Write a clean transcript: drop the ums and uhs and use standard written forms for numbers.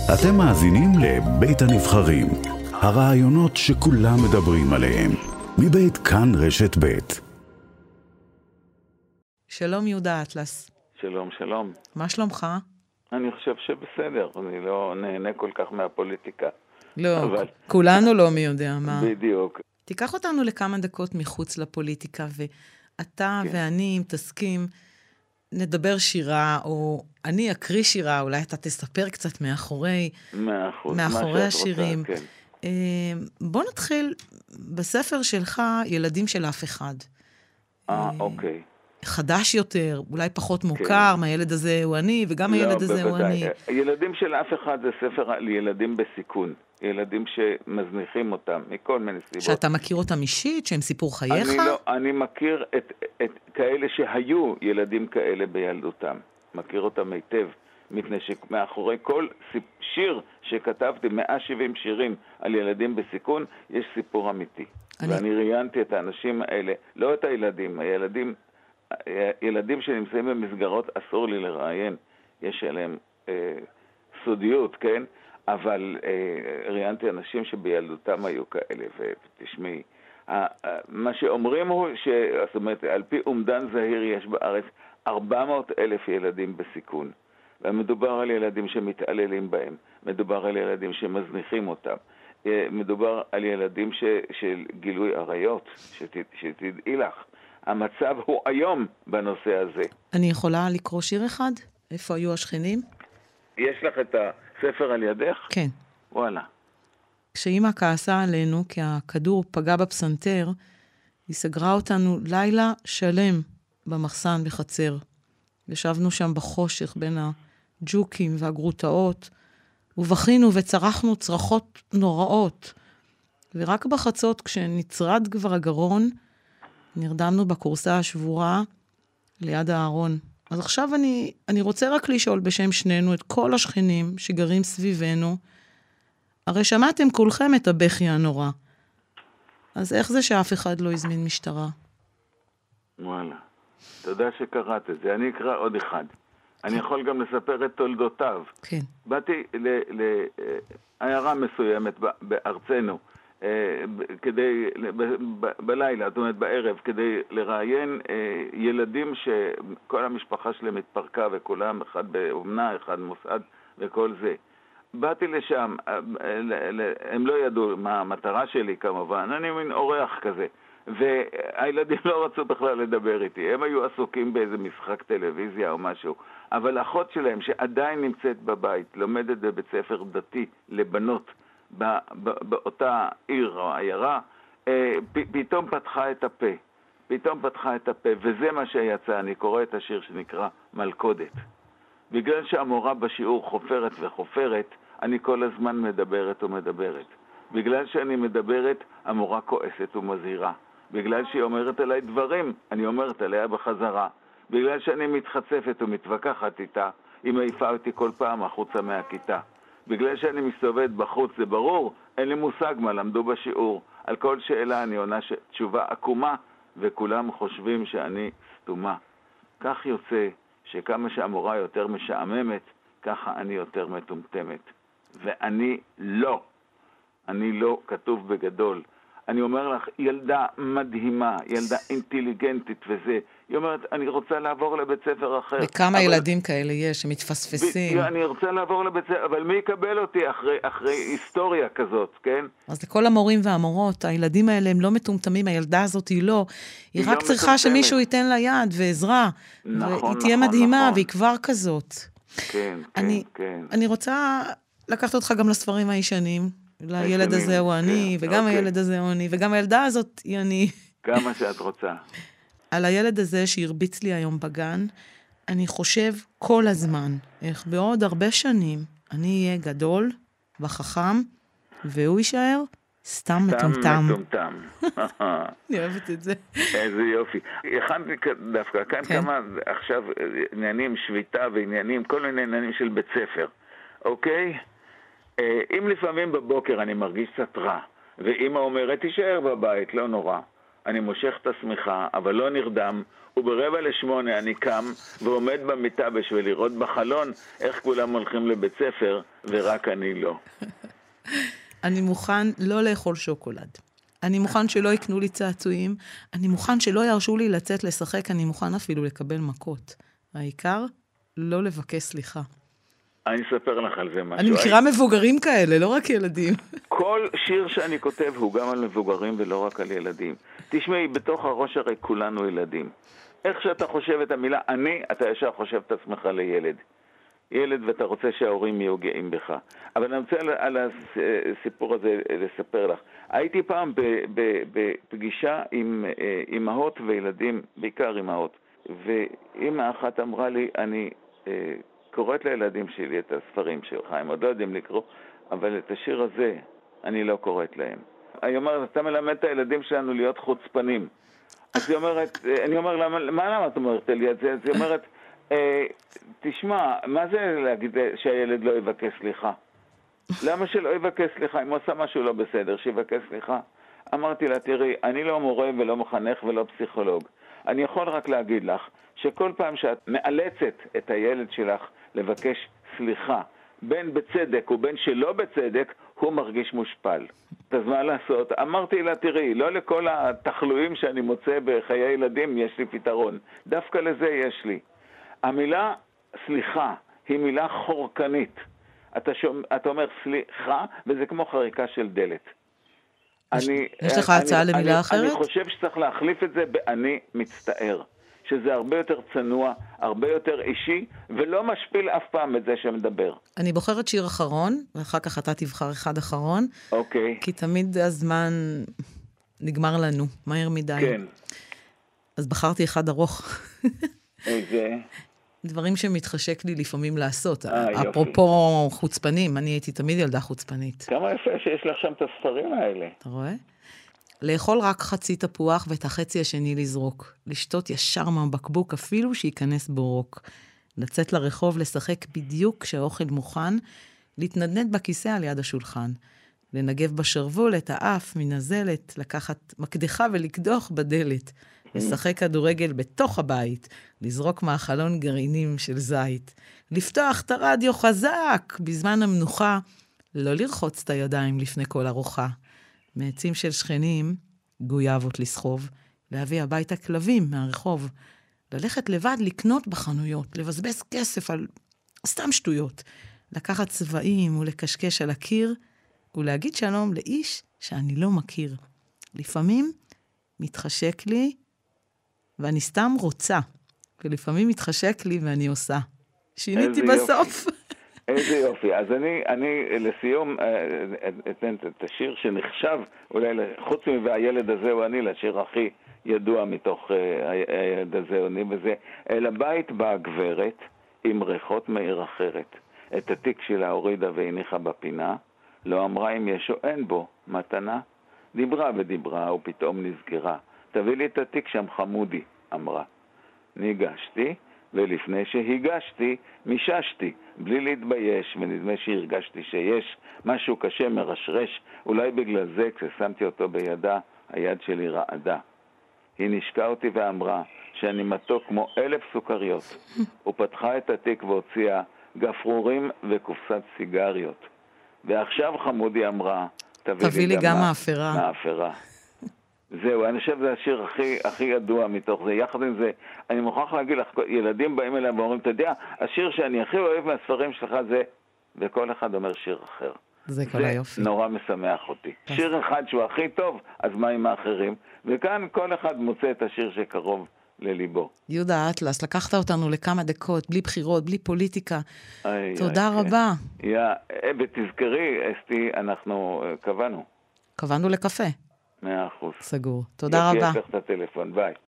אתם מאזינים לבית הנבחרים, הרעיונות שכולם מדברים עליהם, מבית כאן רשת בית. שלום יהודה אטלס. שלום, שלום. מה שלומך? אני חושב שבסדר, אני לא נהנה כל כך מהפוליטיקה. לא, אבל... כולנו לא מי יודע מה. בדיוק. תיקח אותנו לכמה דקות מחוץ לפוליטיקה, ואתה ואני, אם תסכים, נדבר שירה, או אני אקריא שירה, אולי אתה תספר קצת מאחורי השירים. רוצה, כן. בוא נתחיל בספר שלך, ילדים של אף אחד. אוקיי. חדש יותר, אולי פחות מוכר, מהילד הזה הוא אני, וגם הילד הזה הוא אני. ילדים של אף אחד זה ספר על ילדים בסיכון. ילדים שמזניחים אותם, מכל מיני סיבות. שאתה מכיר אותם אישית, שהם סיפור חייך? אני מכיר את כאלה שהיו ילדים כאלה בילדותם. מכיר אותם היטב, מפני שמאחורי כל שיר שכתבתי, 170 שירים על ילדים בסיכון, יש סיפור אמיתי. ואני ראיינתי את האנשים האלה, לא את הילדים, ילדים שנמצאים במסגרות אסור לי לראיין, יש עליהם סודיות, כן? אבל ראיינתי אנשים שבילדותם היו כאלה, ותשמעי, מה שאומרים הוא, זאת אומרת, על פי אומדן זהיר יש בארץ 400,000 ילדים בסיכון, ומדובר על ילדים שמתעללים בהם, מדובר על ילדים שמזניחים אותם, מדובר על ילדים של גילוי עריות, שתדעי לך, המצב הוא היום בנושא הזה. אני יכולה לקרוא שיר אחד? איפה היו השכנים? יש לך את הספר על ידך? כן. וואלה. כשאמא כעסה עלינו, כי הכדור פגע בפסנתר, היא סגרה אותנו לילה שלם במחסן בחצר. ישבנו שם בחושך בין הג'וקים והגרוטאות, ובכינו וצרחנו צרחות נוראות. ורק בחצות, כשנצרד כבר הגרון, נרדמנו בקורסה השבורה ליד הארון. אז עכשיו אני רוצה רק לשאול בשם שנינו את כל השכנים שגרים סביבנו, הרי שמעתם כולכם את הבכי הנורא. אז איך זה שאף אחד לא הזמין משטרה? וואלה, תודה שקראת את זה. אני אקרא עוד אחד. אני יכול גם לספר את תולדותיו. כן. באתי לעיירה מסוימת בארצנו, כדי, בלילה, זאת אומרת בערב, כדי לראיין ילדים שכל המשפחה שלהם התפרקה וכולם, אחד באומנה, אחד מוסד וכל זה. באתי לשם, הם לא ידעו מה המטרה שלי כמובן, אני מין אורח כזה, והילדים לא רצו בכלל לדבר איתי, הם היו עסוקים באיזה משחק טלוויזיה או משהו, אבל אחות שלהם שעדיין נמצאת בבית, לומדת בבית ספר דתי לבנות, באותה עיר או עיירה, פתאום פתחה את הפה, וזה מה שיצא. אני קורא את השיר שנקרא מלכודת. בגלל שהמורה בשיעור חופרת וחופרת, אני כל הזמן מדברת ומדברת. בגלל שאני מדברת, המורה כועסת ומזהירה. בגלל שהיא אומרת עליי דברים, אני אומרת עליה בחזרה. בגלל שאני מתחצפת ומתווכחת איתה, היא מעיפה אותי כל פעם החוצה מהכיתה. בגלל שאני מסתובבת בחוץ, זה ברור, אין לי מושג מה למדו בשיעור. על כל שאלה אני עונה תשובה עקומה, וכולם חושבים שאני סתומה. כך יוצא שכמה שהמורה יותר משעממת, ככה אני יותר מטומטמת. ואני לא. אני לא, כתוב בגדול. אני אומר לך, ילדה מדהימה, ילדה אינטליגנטית וזה. היא אומרת, אני רוצה לעבור לבית ספר אחר. וכמה ילדים כאלה יש שמתפספסים. אני רוצה לעבור לבית ספר, אבל מי יקבל אותי אחרי היסטוריה כזאת, כן? אז לכל המורים והמורות, הילדים האלה הם לא מטומטמים, הילדה הזאת היא לא. היא רק צריכה שמישהו ייתן לה יד ועזרה. והיא תהיה מדהימה, והיא כבר כזאת. כן. אני רוצה לקחת אותך גם לספרים הישנים. לילד הזה הוא אני, וגם הילד הזה הוא אני, וגם הילדה הזאת היא אני. כמה שאת רוצה. על הילד הזה שהרביץ לי היום בגן, אני חושב כל הזמן, איך בעוד הרבה שנים אני אהיה גדול וחכם, והוא יישאר סתם מטומטם. אני אוהבת את זה. איזה יופי. הכנתי דווקא כאן כמה עכשיו עניינים שביתה ועניינים, כל מיני עניינים של בית ספר. אוקיי? אם לפעמים בבוקר אני מרגיש קצת רע, ואמא אומרת, תישאר בבית, לא נורא. אני מושך את השמיכה, אבל לא נרדם, וב7:45 אני קם ועומד במיטה בשביל לראות בחלון איך כולם הולכים לבית ספר, ורק אני לא. אני מוכן לא לאכול שוקולד. אני מוכן שלא יקנו לי צעצועים. אני מוכן שלא ירשו לי לצאת לשחק. אני מוכן אפילו לקבל מכות. העיקר, לא לבקש סליחה. אני אספר לך על זה משהו. אני מכירה מבוגרים כאלה, לא רק ילדים. כל שיר שאני כותב הוא גם על מבוגרים ולא רק על ילדים. תשמעי, בתוך הראש הרי כולנו ילדים. איך שאתה חושב את המילה אני, אתה ישר חושב את עצמך לילד. ילד ואתה רוצה שההורים יהיו גאים בך. אבל אני רוצה על הסיפור הזה לספר לך. הייתי פעם בפגישה עם אמהות וילדים, בעיקר אמהות. ואמא אחת אמרה לי, אני קוראת לילדים שלי את הספרים שלך, הם עוד לא יודעים לקרוא, אבל את השיר הזה אני לא קוראת להם. היא אומרת, אתה מלמד את הילדים שלנו להיות חוצפנים. אז היא אומרת, אני אומר, למה את אומרת לי את זה? אז היא אומרת, תשמע, מה זה להגיד שהילד לא יבקש סליחה? למה שלא יבקש סליחה? אם הוא עושה משהו לא בסדר, שיבקש סליחה. אמרתי לה, תראי, אני לא מורה ולא מחנך ולא פסיכולוג. אני יכול רק להגיד לך שכל פעם שאת מאלצת את הילד שלך לבקש סליחה, בין בצדק ובין שלא בצדק, הוא מרגיש מושפל. אז מה לעשות? אמרתי לה, תראי, לא לכל התחלואים שאני מוצא בחיי ילדים יש לי פתרון. דווקא לזה יש לי. המילה סליחה היא מילה חורקנית. אתה אומר סליחה, וזה כמו חריקה של דלת. יש לך הצעה למילה אחרת? אני חושב שצריך להחליף את זה ב"אני מצטער", שזה הרבה יותר צנוע, הרבה יותר אישי, ולא משפיל אף פעם את זה שמדבר. אני בוחרת שיר אחרון, ואחר כך אתה תבחר אחד אחרון. אוקיי. כי תמיד הזמן נגמר לנו, מהר מדי. כן. אז בחרתי אחד ארוך. איזה? דברים שמתחשק לי לפעמים לעשות. יופי. אפרופו חוצפנים, אני הייתי תמיד ילדה חוצפנית. כמה יפה שיש לך שם את הספרים האלה. אתה רואה? לאכול רק חצי תפוח ואת החצי השני לזרוק. לשתות ישר מהבקבוק אפילו שייכנס בו רוק. לצאת לרחוב, לשחק בדיוק כשהאוכל מוכן, להתנדנד בכיסא על יד השולחן. לנגב בשרוול את האף מנזלת, לקחת מקדחה ולקדוח בדלת. לשחק כדורגל בתוך הבית, לזרוק מהחלון גרעינים של זית. לפתוח את הרדיו חזק בזמן המנוחה, לא לרחוץ את הידיים לפני כל ארוחה. מעצים של שכנים, גויאבות לסחוב, להביא הביתה כלבים מהרחוב, ללכת לבד לקנות בחנויות, לבזבז כסף על סתם שטויות, לקחת צבעים ולקשקש על הקיר, ולהגיד שלום לאיש שאני לא מכיר. לפעמים מתחשק לי ואני סתם רוצה, ולפעמים מתחשק לי ואני עושה. שיניתי בסוף. איזה יופי. אז אני לסיום אתן את השיר שנחשב, אולי חוץ מהילד הזה הוא אני, לשיר הכי ידוע מתוך הילד הזה הוא אני, וזה, אל הבית באה גברת עם ריחות מעיר אחרת. את התיק שלה הורידה והניחה בפינה, לא אמרה אם יש או אין בו מתנה. דיברה ודיברה ופתאום נזכרה. תביא לי את התיק שם חמודי, אמרה. ניגשתי, ולפני שהיגשתי, מיששתי, בלי להתבייש, ונדמה שהרגשתי שיש משהו קשה מרשרש, אולי בגלל זה כששמתי אותו בידה, היד שלי רעדה. היא נשקה אותי ואמרה שאני מתוק כמו 1000 סוכריות, ופתחה את התיק והוציאה גפרורים וקופסת סיגריות. ועכשיו חמודי אמרה, תביא לי גם מאפרה. מאפרה. זהו, אני חושב שזה השיר הכי ידוע מתוך זה. יחד עם זה, אני מוכרח להגיד לך, ילדים באים אליהם ואומרים, אתה יודע, השיר שאני הכי אוהב מהספרים שלך זה, וכל אחד אומר שיר אחר. זה כל היופי. זה נורא משמח אותי. שיר אחד שהוא הכי טוב, אז מה עם האחרים? וכאן כל אחד מוצא את השיר שקרוב לליבו. יהודה אטלס, לקחת אותנו לכמה דקות, בלי בחירות, בלי פוליטיקה. תודה רבה. ותזכרי, אסתי, אנחנו קבענו לקפה. 100%. סגור. תודה רבה. יפי, את הטלפון, ביי.